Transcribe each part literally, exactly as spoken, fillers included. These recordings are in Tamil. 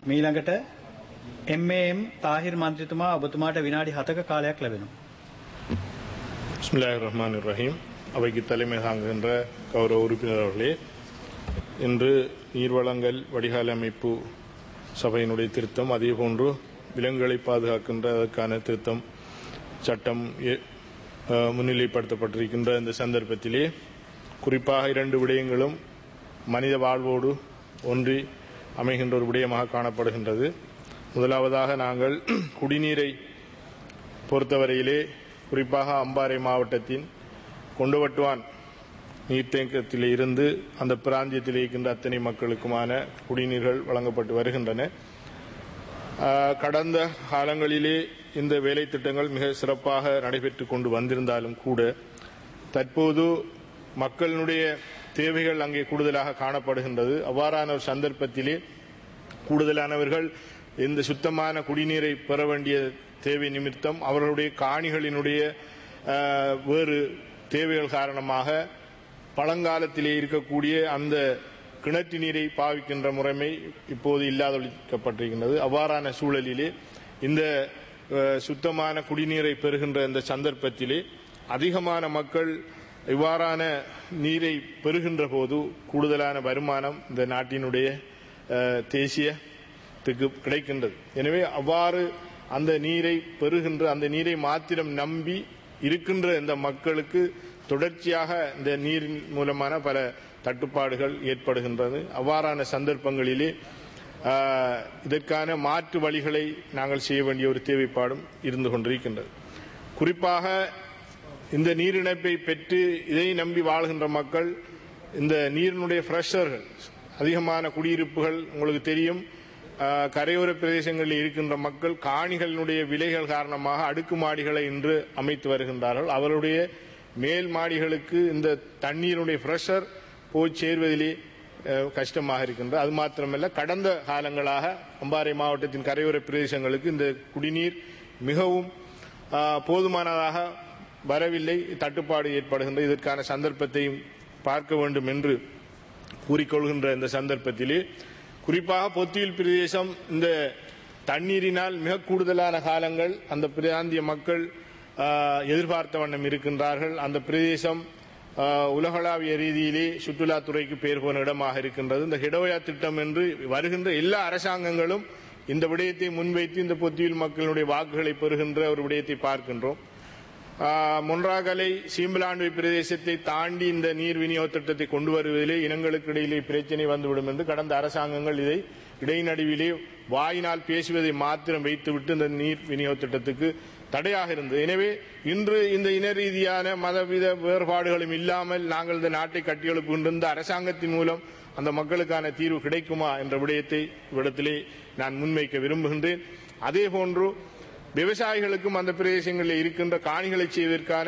මීළඟට එම් ඒ එම් තාහිර් මන්ත්‍රීතුමා ඔබතුමාට විනාඩි හතක කාලයක් ලැබෙනවා. பிஸ்மில்லாஹிர் ரஹ்மானிர் ரஹீம். அவைக்கு தலைமை தாங்குகின்ற கௌரவ உறுப்பினர் அவர்களே, இன்று நீர்வளங்கள் வடிகால் அமைப்பு சபையினுடைய திருத்தம், அதேபோன்று விலங்குகளை பாதுகாக்கின்ற அதற்கான திருத்தம் சட்டம் முன்னிலைப்படுத்தப்பட்டிருக்கின்ற இந்த சந்தர்ப்பத்திலே குறிப்பாக இரண்டு விடயங்களும் மனித வாழ்வோடு ஒன்றி அமைகின்ற ஒரு விடயமாக காணப்படுகின்றது. முதலாவதாக நாங்கள் குடிநீரை பொறுத்தவரையிலே குறிப்பாக அம்பாறை மாவட்டத்தின் கொண்டுவட்டுவான் நீர்த்தேக்கத்தில் இருந்து அந்த பிராந்தியத்தில் இருக்கின்ற அத்தனை மக்களுக்குமான குடிநீர்கள் வழங்கப்பட்டு வருகின்றன. கடந்த காலங்களிலே இந்த வேலை திட்டங்கள் மிக சிறப்பாக நடைபெற்று கொண்டு வந்திருந்தாலும் கூட தற்போது மக்களுடைய தேவைகள் அங்கே கூடுதலாக காணப்படுகின்றது. அவ்வாறான ஒரு சந்தர்ப்பத்திலே கூடுதலானவர்கள் இந்த சுத்தமான குடிநீரை பெற வேண்டிய தேவை நிமித்தம் அவர்களுடைய காணிகளினுடைய வேறு தேவைகள் காரணமாக பழங்காலத்திலே இருக்கக்கூடிய அந்த கிணற்று நீரை பாவிக்கின்ற முறைமை இப்போது இல்லாதொழிக்கப்பட்டிருக்கின்றது. அவ்வாறான சூழலிலே இந்த சுத்தமான குடிநீரை பெறுகின்ற இந்த சந்தர்ப்பத்திலே அதிகமான மக்கள் இவ்வாறான நீரை பெறுகின்ற போது கூடுதலான வருமானம் இந்த நாட்டினுடைய தேசியத்துக்கு கிடைக்கின்றது. எனவே அவ்வாறு அந்த நீரை பெறுகின்ற அந்த நீரை மாத்திரம் நம்பி இருக்கின்ற இந்த மக்களுக்கு தொடர்ச்சியாக இந்த நீரின் மூலமான பல தட்டுப்பாடுகள் ஏற்படுகின்றது. அவ்வாறான சந்தர்ப்பங்களிலே இதற்கான மாற்று வழிகளை நாங்கள் செய்ய வேண்டிய ஒரு தேவைப்பாடும் இருந்து கொண்டிருக்கின்றது. குறிப்பாக இந்த நீரிணைப்பை பெற்று இதை நம்பி வாழ்கின்ற மக்கள், இந்த நீரினுடைய ஃப்ரெஷர்கள் அதிகமான குடியிருப்புகள் உங்களுக்கு தெரியும், கரையோர பிரதேசங்களில் இருக்கின்ற மக்கள் காணிகளினுடைய விலைகள் காரணமாக அடுக்குமாடிகளை இன்று அமைத்து வருகின்றார்கள். அவருடைய மேல் மாடிகளுக்கு இந்த தண்ணீருடைய பிரஷர் போய் சேர்வதிலே கஷ்டமாக இருக்கின்றது. அது மாத்திரமல்ல, கடந்த காலங்களாக அம்பாறை மாவட்டத்தின் கரையோர பிரதேசங்களுக்கு இந்த குடிநீர் மிகவும் போதுமானதாக வரவில்லை, தட்டுப்பாடு ஏற்படுகின்ற இதற்கான சந்தர்ப்பத்தையும் பார்க்க வேண்டும் என்று கூறிக்கொள்கின்ற இந்த சந்தர்ப்பத்திலே குறிப்பாக பொத்தியில் பிரதேசம் இந்த தண்ணீரினால் மிக கூடுதலான காலங்கள் அந்த பிராந்திய மக்கள் எதிர்பார்த்த வண்ணம் இருக்கின்றார்கள். அந்த பிரதேசம் உலகளாவிய ரீதியிலே சுற்றுலாத்துறைக்கு பெயர் போன இடமாக இருக்கின்றது. இந்த ஹிடோயா திட்டம் என்று வருகின்ற எல்லா அரசாங்கங்களும் இந்த விடயத்தை முன்வைத்து இந்த பொத்தியில் மக்களுடைய வாக்குகளை பெறுகின்ற ஒரு விடயத்தை பார்க்கின்றோம். மொன்றாகலை சீம்பலாண்டுவை பிரதேசத்தை தாண்டி இந்த நீர் விநியோக திட்டத்தை கொண்டு வருவதிலே இனங்களுக்கு இடையிலே பிரச்சனை வந்துவிடும் என்று கடந்த அரசாங்கங்கள் இதை இடைநடுவிலே வாயினால் பேசுவதை மாத்திரம் வைத்துவிட்டு இந்த நீர் விநியோக திட்டத்துக்கு தடையாக இருந்தது. எனவே இன்று இந்த இன ரீதியான மதவித வேறுபாடுகளும் இல்லாமல் நாங்கள் இந்த நாட்டை கட்டியெழுப்புகின்ற இந்த அரசாங்கத்தின் மூலம் அந்த மக்களுக்கான தீர்வு கிடைக்குமா என்ற விடயத்தை இவ்விடத்திலே நான் முன்வைக்க விரும்புகின்றேன். அதே போன்று விவசாயிகளுக்கும் அந்த பிரதேசங்களில் இருக்கின்ற காணிகளை செய்வதற்கான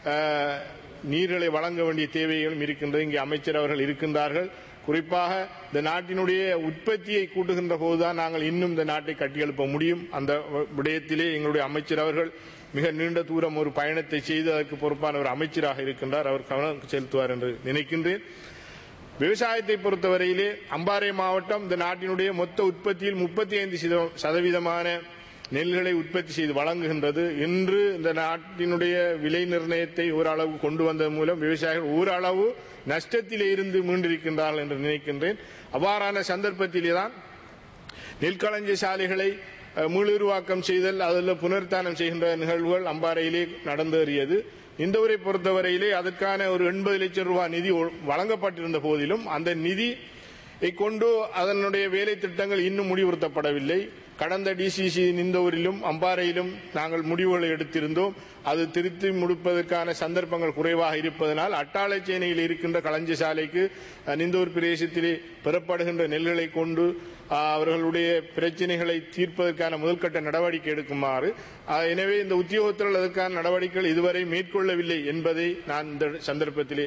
நீர்களை வழங்க வேண்டிய தேவைகளும் இருக்கின்றது. இங்கே அமைச்சர் அவர்கள் இருக்கின்றார்கள். குறிப்பாக இந்த நாட்டினுடைய உற்பத்தியை கூட்டுகின்ற போதுதான் நாங்கள் இன்னும் இந்த நாட்டை கட்டியெழுப்ப முடியும். அந்த விடயத்திலே எங்களுடைய அமைச்சர் அவர்கள் மிக நீண்ட தூரம் ஒரு பயணத்தை செய்து அதற்கு பொறுப்பான ஒரு அமைச்சராக இருக்கின்றார். அவர் கவனம் செலுத்துவார் என்று நினைக்கின்றேன். விவசாயத்தை பொறுத்தவரையிலே அம்பாறை மாவட்டம் இந்த நாட்டினுடைய மொத்த உற்பத்தியில் முப்பத்தி ஐந்து சதவீதமான நெல்களை உற்பத்தி செய்து வழங்குகின்றது. இன்று இந்த நாட்டினுடைய விலை நிர்ணயத்தை ஓரளவு கொண்டு வந்ததன் மூலம் விவசாயிகள் ஓரளவு நஷ்டத்திலே இருந்து மீண்டிருக்கின்றார்கள் என்று நினைக்கின்றேன். அவ்வாறான சந்தர்ப்பத்திலேதான் நெற்களஞ்சிய சாலைகளை மீளுருவாக்கம் செய்தல், அதில் புனர்த்தானம் செய்கின்ற நிகழ்வுகள் அம்பாறையிலே நடந்தேறியது. இந்த ஊரை பொறுத்தவரையிலே அதற்கான ஒரு எண்பது லட்சம் ரூபாய் நிதி வழங்கப்பட்டிருந்த போதிலும் அந்த நிதியை கொண்டு அதனுடைய வேலை திட்டங்கள் இன்னும் முடிவுறுத்தப்படவில்லை. கடந்த டிசிசி நிந்தவூரிலும் அம்பாறையிலும் நாங்கள் முடிவுகளை எடுத்திருந்தோம். அது திருத்தி முடிப்பதற்கான சந்தர்ப்பங்கள் குறைவாக இருப்பதனால் அட்டாளச்சேனையில் இருக்கின்ற களஞ்சிய சாலைக்கு நிந்தவூர் பிரதேசத்திலே பெறப்படுகின்ற நெல்களை கொண்டு அவர்களுடைய பிரச்சனைகளை தீர்ப்பதற்கான முதல்கட்ட நடவடிக்கை எடுக்குமாறு, எனவே இந்த உத்தியோகத்தர்கள் அதற்கான நடவடிக்கைகள் இதுவரை மேற்கொள்ளவில்லை என்பதை நான் இந்த சந்தர்ப்பத்திலே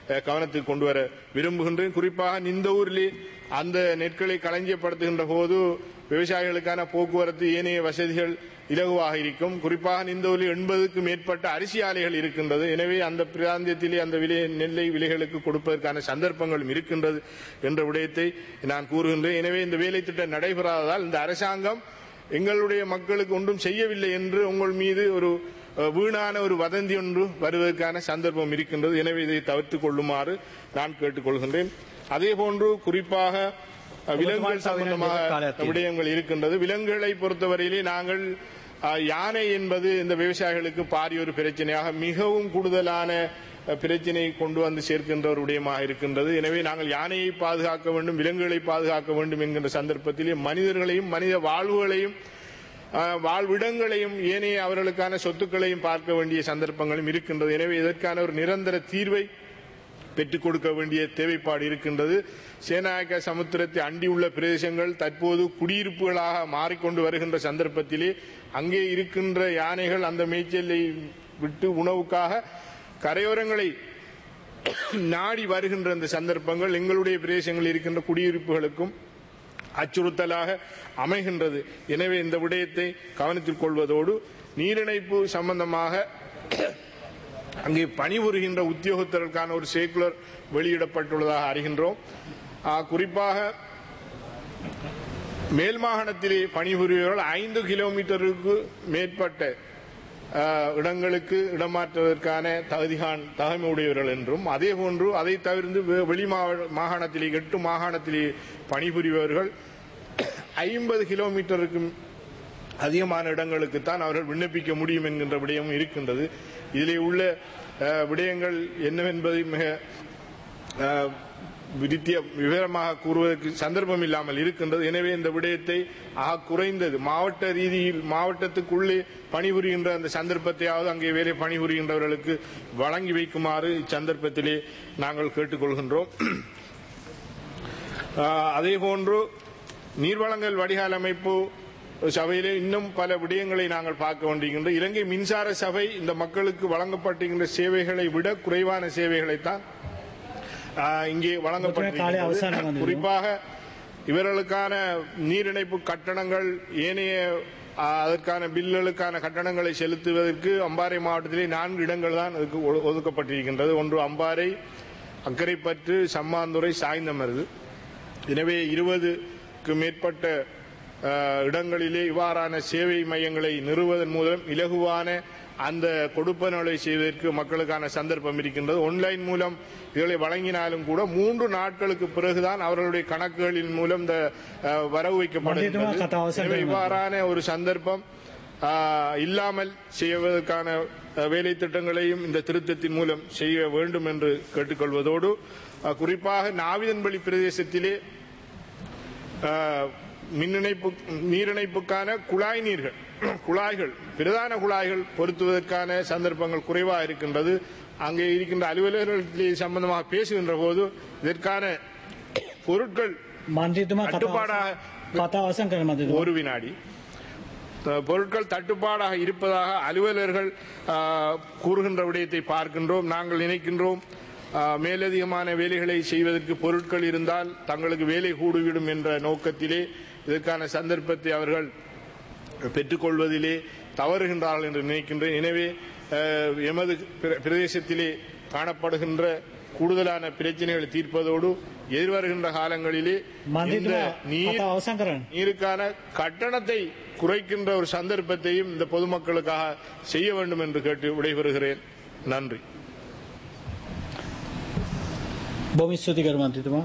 அஹ், கவனத்துக்கு கொண்டு வர விரும்புகின்றேன். குறிப்பாக இந்த ஊரிலே அந்த நெற்களை களஞ்சியப்படுத்துகின்ற போது விவசாயிகளுக்கான போக்குவரத்து ஏனைய வசதிகள் இலகுவாக இருக்கும். குறிப்பாக இந்த ஊரில் எண்பதுக்கும் மேற்பட்ட அரிசி ஆலைகள் இருக்கின்றது. எனவே அந்த பிராந்தியத்திலே அந்த விலை நெல்லை விலைகளுக்கு கொடுப்பதற்கான சந்தர்ப்பங்களும் இருக்கின்றது என்ற விடயத்தை நான் கூறுகின்றேன். எனவே இந்த வேலை திட்டம் நடைபெறாததால் இந்த அரசாங்கம் எங்களுடைய மக்களுக்கு ஒன்றும் செய்யவில்லை என்று உங்கள் மீது ஒரு வீணான ஒரு வதந்தி ஒன்று வருவதற்கான சந்தர்ப்பம் இருக்கின்றது. எனவே இதை தவிர்த்துக் கொள்ளுமாறு நான் கேட்டுக்கொள்கின்றேன். அதே போன்று குறிப்பாக விலங்குகள் சம்பந்தமாக விடயங்கள் இருக்கின்றது. விலங்குகளை பொறுத்தவரையிலே நாங்கள் யானை என்பது இந்த விவசாயிகளுக்கு பாரிய ஒரு பிரச்சனையாக மிகவும் கூடுதலான பிரச்சனையை கொண்டு வந்து சேர்க்கின்ற ஒரு விடயமாக இருக்கின்றது. எனவே நாங்கள் யானையை பாதுகாக்க வேண்டும், விலங்குகளை பாதுகாக்க வேண்டும் என்கின்ற சந்தர்ப்பத்திலே மனிதர்களையும் மனித வாழ்வுகளையும் வாழ்விடங்களையும் ஏனைய அவர்களுக்கான சொத்துக்களையும் பார்க்க வேண்டிய சந்தர்ப்பங்களும் இருக்கின்றது. எனவே இதற்கான ஒரு நிரந்தர தீர்வை பெற்றுக் கொடுக்க வேண்டிய தேவைப்பாடு இருக்கின்றது. சேனாயக்க சமுத்திரத்தை அண்டியுள்ள பிரதேசங்கள் தற்போது குடியிருப்புகளாக மாறிக்கொண்டு வருகின்ற சந்தர்ப்பத்திலே அங்கே இருக்கின்ற யானைகள் அந்த மேய்ச்சலை விட்டு உணவுக்காக கரையோரங்களை நாடி வருகின்ற அந்த சந்தர்ப்பங்கள் எங்களுடைய பிரதேசங்களில் இருக்கின்ற குடியிருப்புகளுக்கும் அச்சுறுத்தலாக அமைகின்றது. எனவே இந்த விடயத்தை கவனத்தில் கொள்வதோடு நீரிணைப்பு சம்பந்தமாக அங்கே பணிபுரிகின்ற உத்தியோகத்தருக்கான ஒரு சர்க்குலர் வெளியிடப்பட்டுள்ளதாக அறிகின்றோம். குறிப்பாக மேல் மாகாணத்திலே பணிபுரிபவர்கள் ஐந்து கிலோமீட்டருக்கு மேற்பட்ட இடங்களுக்கு இடமாற்றுவதற்கான தகுதிகான் தகமை உடையவர்கள் என்றும், அதே போன்று அதை தவிர்த்து வெளி மாகாணத்திலே எட்டு மாகாணத்திலே பணிபுரிபவர்கள் ஐம்பது கிலோமீட்டருக்கு அதிகமான இடங்களுக்குத்தான் அவர்கள் விண்ணப்பிக்க முடியும் என்கின்ற விடயமும் இருக்கின்றது. இதிலே உள்ள விடயங்கள் என்னவென்பதை மிக வித்திய விவரமாக கூறுவதற்கு சந்தர்ப்பம் இல்லாமல் இருக்கின்றது. எனவே இந்த விடயத்தை ஆக குறைந்தது மாவட்ட ரீதியில் மாவட்டத்துக்குள்ளே பணிபுரிகின்ற அந்த சந்தர்ப்பத்தையாவது அங்கே வேலை பணிபுரிகின்றவர்களுக்கு வழங்கி வைக்குமாறு இச்சந்தர்ப்பத்திலே நாங்கள் கேட்டுக்கொள்கின்றோம். அதேபோன்று நீர்வளங்கள் வடிகால் அமைப்பு சபையிலே இன்னும் பல விடயங்களை நாங்கள் பார்க்க வேண்டியிருக்கின்றோம். இலங்கை மின்சார சபை இந்த மக்களுக்கு வழங்கப்பட்டிருக்கின்ற சேவைகளை விட குறைவான சேவைகளைத்தான் இங்கே வழங்கப்பட்டிருக்கிறது. குறிப்பாக இவர்களுக்கான நீர் இணைப்பு கட்டணங்கள் ஏனைய அதற்கான பில்லுகளுக்கான கட்டணங்களை செலுத்துவதற்கு அம்பாறை மாவட்டத்திலே நான்கு இடங்கள் தான் அதுக்கு ஒதுக்கப்பட்டிருக்கின்றது. ஒன்று அம்பாறை, அக்கரைப்பற்று, சம்மாந்துறை, சாய்ந்தமருது. எனவே இருபதுக்கு மேற்பட்ட இடங்களிலே இவ்வாறான சேவை மையங்களை நிறுவுவதன் மூலம் இலகுவான அந்த கொடுப்பனவை செய்வதற்கு மக்களுக்கான சந்தர்ப்பம் இருக்கின்றது. ஆன்லைன் மூலம் இதை வழங்கினாலும் கூட மூன்று நாட்களுக்கு பிறகுதான் அவர்களுடைய கணக்குகளின் மூலம் இந்த வரவு வைக்கப்படுகின்றது. இவ்வாறான ஒரு சந்தர்ப்பம் இல்லாமல் செய்வதற்கான வேலை திட்டங்களையும் இந்த திருத்தத்தின் மூலம் செய்ய வேண்டும் என்று கேட்டுக்கொள்வதோடு, குறிப்பாக நாவிதன்பள்ளி பிரதேசத்திலே மின் இணைப்பு நீரிணைப்புக்கான குழாய் நீர்கள் குழாய்கள் பிரதான குழாய்கள் பொருத்துவதற்கான சந்தர்ப்பங்கள் குறைவாக இருக்கின்றது. அங்கே இருக்கின்ற அலுவலர்கள் சம்பந்தமாக பேசுகின்ற போது இதற்கான பொருட்கள் தட்டுப்பாடாக ஒரு வினாடி பொருட்கள் தட்டுப்பாடாக இருப்பதாக அலுவலர்கள் கூறுகின்ற விடயத்தை பார்க்கின்றோம். நாங்கள் நினைக்கின்றோம் மேலதிகமான வேலைகளை செய்வதற்கு பொருட்கள் இருந்தால் தங்களுக்கு வேலை கூடிவிடும் என்ற நோக்கத்திலே இதற்கான சந்தர்ப்பத்தை அவர்கள் பெற்றுக்கொள்வதிலே தவறுகின்றார்கள் என்று நினைக்கின்றேன். எனவே எமது பிரதேசத்திலே காணப்படுகின்ற கூடுதலான பிரச்சனைகளை தீர்ப்பதோடு எதிர்வருகின்ற காலங்களிலே இந்த நீருக்கான கட்டணத்தை குறைக்கின்ற ஒரு சந்தர்ப்பத்தையும் இந்த பொதுமக்களுக்காக செய்ய வேண்டும் என்று கேட்டு விடைபெறுகிறேன். நன்றி.